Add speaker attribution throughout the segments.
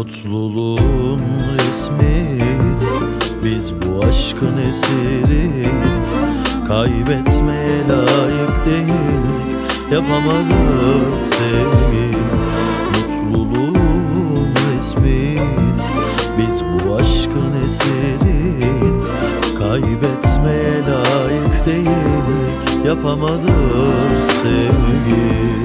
Speaker 1: Mutluluğun resmi, biz bu aşkın esiri. Kaybetmeye layık değil, yapamadık sevgi. Mutluluğun resmi, biz bu aşkın esiri. Kaybetmeye layık değildik, yapamadık sevgi.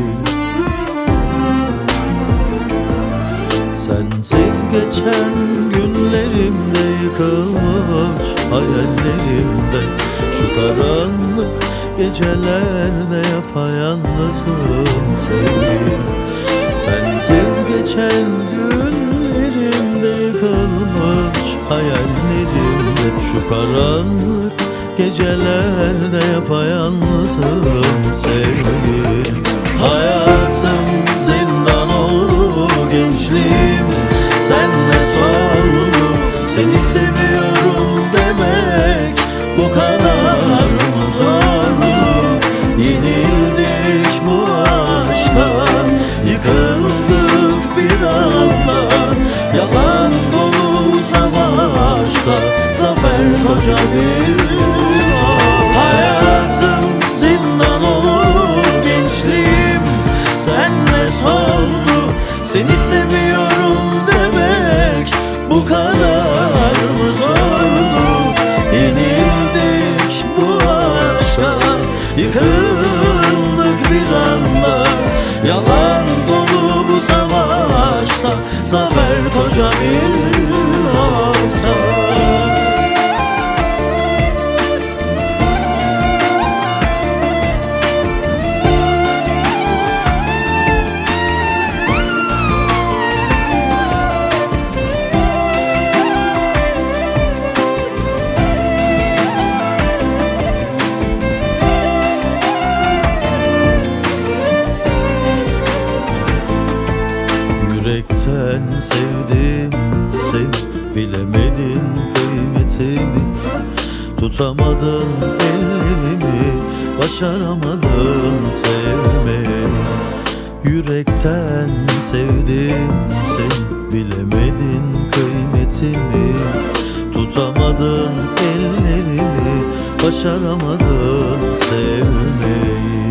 Speaker 1: Sensiz geçen günlerimde yıkılmış hayallerimde, şu karanlık gecelerde yapayalnızım sevgilim. Sensiz geçen günlerimde yıkılmış hayallerimde, şu karanlık gecelerde yapayalnızım sevgilim. Hayatım zindan oldu, gençliğim senle soldu. Seni seviyorum demek bu kadar mı zordu? Yenildik bu aşka, yıkıldık bir anda. Yalan dolu bu savaşta, zafer koca bir hayatım zindan olur, gençliğim senle soldu. Seni seviyorum demek bu kadar mı zordu? Yenildik bu aşka, yıkıldık bir anda. Yalan dolu bu savaşta, zafer koca bir nokta. Yürekten sevdim, bilemedin kıymetimi. Tutamadın ellerimi, başaramadın sevmeyi. Yürekten sevdim, bilemedin kıymetimi. Tutamadın ellerimi, başaramadın sevmeyi.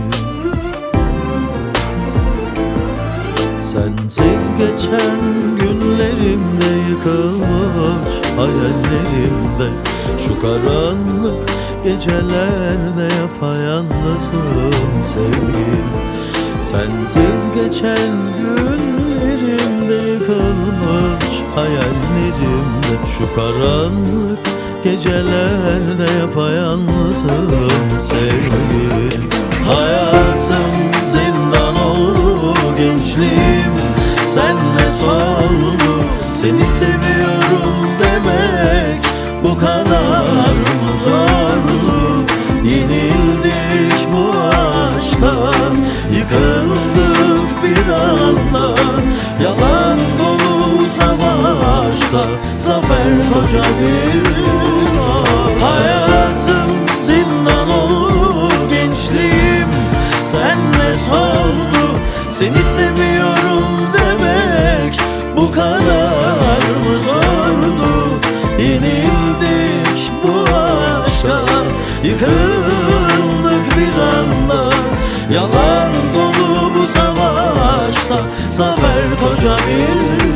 Speaker 1: Sensiz geçen günlerimde yıkılmış hayallerimde, şu karanlık gecelerde yapayalnızım sevgilim. Sensiz geçen günlerimde yıkılmış hayallerimde, şu karanlık gecelerde yapayalnızım sevgilim. Hayatım zindan oldu, gençliğim senle soldu. Seni seviyorum demek bu kadar mı zordu? Yenildik bu aşka, yıkıldık bir anda. Yalan dolu bu savaşta, zafer koca bir hayatım zindan olur, gençliğim senle soldu. Seni seviyorum demek bu kadar mı zordu? Yenildik bu aşka, yıkıldık bir anda. Yalan dolu bu savaşta, zafer koca bir